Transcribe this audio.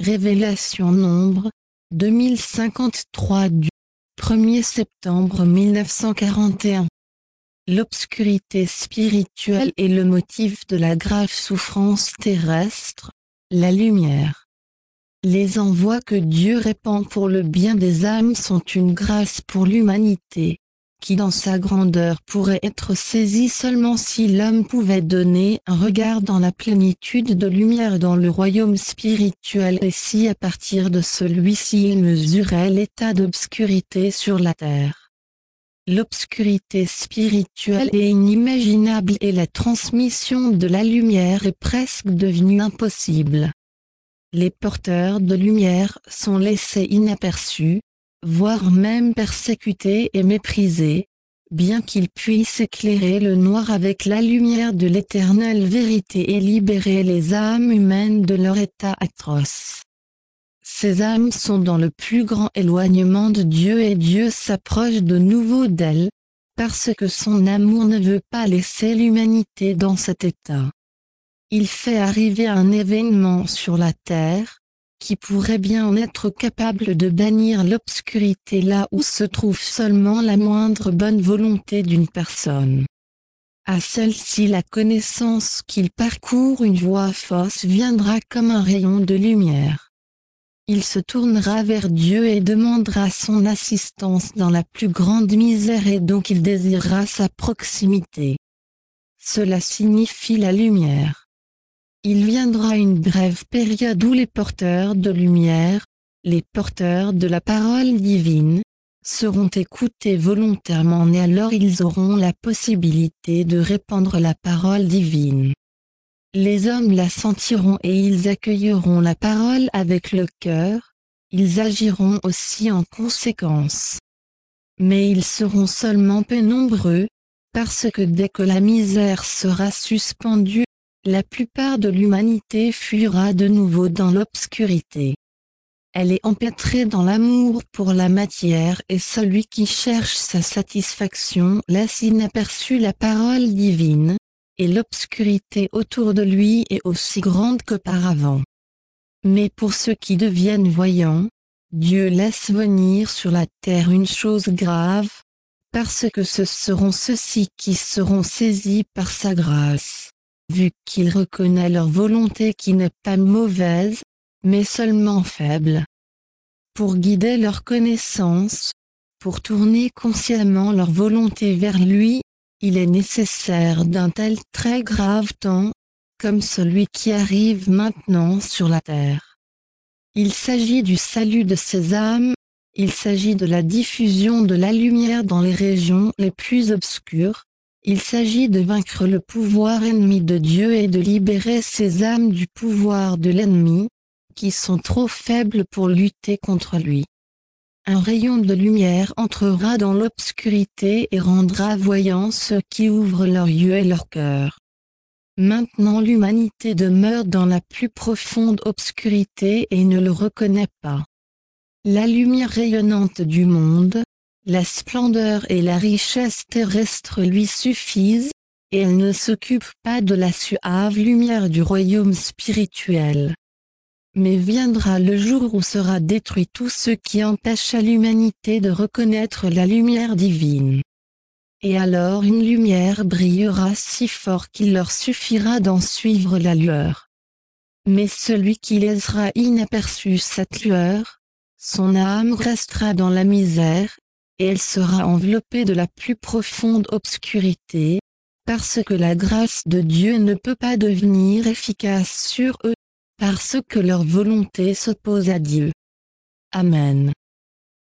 Révélation Nombre, 2053 du 1er septembre 1941. L'obscurité spirituelle est le motif de la grave souffrance terrestre, la lumière. Les envois que Dieu répand pour le bien des âmes sont une grâce pour l'humanité, qui dans sa grandeur pourrait être saisie seulement si l'homme pouvait donner un regard dans la plénitude de lumière dans le royaume spirituel et si à partir de celui-ci il mesurait l'état d'obscurité sur la terre. L'obscurité spirituelle est inimaginable et la transmission de la lumière est presque devenue impossible. Les porteurs de lumière sont laissés inaperçus, voire même persécutés et méprisés, bien qu'ils puissent éclairer le noir avec la lumière de l'éternelle vérité et libérer les âmes humaines de leur état atroce. Ces âmes sont dans le plus grand éloignement de Dieu et Dieu s'approche de nouveau d'elles, parce que son amour ne veut pas laisser l'humanité dans cet état. Il fait arriver un événement sur la terre, qui pourrait bien être capable de bannir l'obscurité là où se trouve seulement la moindre bonne volonté d'une personne. À celle-ci la connaissance qu'il parcourt une voie fausse viendra comme un rayon de lumière. Il se tournera vers Dieu et demandera son assistance dans la plus grande misère et donc il désirera sa proximité. Cela signifie la lumière. Il viendra une brève période où les porteurs de lumière, les porteurs de la parole divine, seront écoutés volontairement et alors ils auront la possibilité de répandre la parole divine. Les hommes la sentiront et ils accueilleront la parole avec le cœur, ils agiront aussi en conséquence. Mais ils seront seulement peu nombreux, parce que dès que la misère sera suspendue, la plupart de l'humanité fuira de nouveau dans l'obscurité. Elle est empêtrée dans l'amour pour la matière et celui qui cherche sa satisfaction laisse inaperçue la parole divine, et l'obscurité autour de lui est aussi grande qu'auparavant. Mais pour ceux qui deviennent voyants, Dieu laisse venir sur la terre une chose grave, parce que ce seront ceux-ci qui seront saisis par sa grâce, vu qu'il reconnaît leur volonté qui n'est pas mauvaise, mais seulement faible. Pour guider leur connaissance, pour tourner consciemment leur volonté vers lui, il est nécessaire d'un tel très grave temps, comme celui qui arrive maintenant sur la terre. Il s'agit du salut de ces âmes, il s'agit de la diffusion de la lumière dans les régions les plus obscures, il s'agit de vaincre le pouvoir ennemi de Dieu et de libérer ces âmes du pouvoir de l'ennemi, qui sont trop faibles pour lutter contre lui. Un rayon de lumière entrera dans l'obscurité et rendra voyants ceux qui ouvrent leurs yeux et leur cœur. Maintenant l'humanité demeure dans la plus profonde obscurité et ne le reconnaît pas. La lumière rayonnante du monde, la splendeur et la richesse terrestre lui suffisent, et elle ne s'occupe pas de la suave lumière du royaume spirituel. Mais viendra le jour où sera détruit tout ce qui empêche à l'humanité de reconnaître la lumière divine. Et alors une lumière brillera si fort qu'il leur suffira d'en suivre la lueur. Mais celui qui laissera inaperçue cette lueur, son âme restera dans la misère, et elle sera enveloppée de la plus profonde obscurité, parce que la grâce de Dieu ne peut pas devenir efficace sur eux, parce que leur volonté s'oppose à Dieu. Amen.